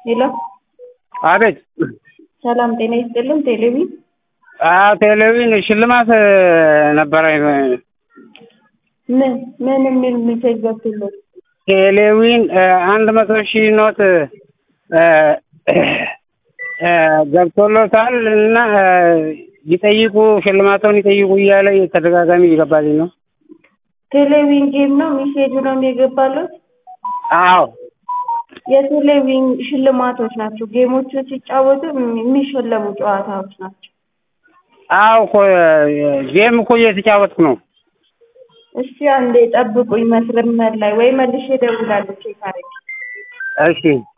ሄሎ አቤት። ሰላም ጤና ይስጥልን። ቴሌቪዥን ቴሌቪዥን ሽልማት ነበረ። ምን የሚል ሜሴጅ ገብቶለት? ቴሌቪዥን 100,000 ኖት ገብቶለታል እና ይጠይቁ ሽልማቱን ይጠይቁ እያለ ተደጋጋሚ ይገባልኝ ነው። ቴሌቪዥን ጌም ነው ሜሴጁ ነው የገባለት? አዎ የቴሌቪዥን ሽልማቶች ናቸው። ጌሞቹ ሲጫወቱ የሚሸለሙ ጨዋታዎች ናቸው። አዎ እኮ ጌም እኮ እየተጫወትኩ ነው። እስቲ አንዴ ጠብቁኝ መስመር ላይ ወይ መልሼ እደውላለሁ ቼክ አድርጌ። እሺ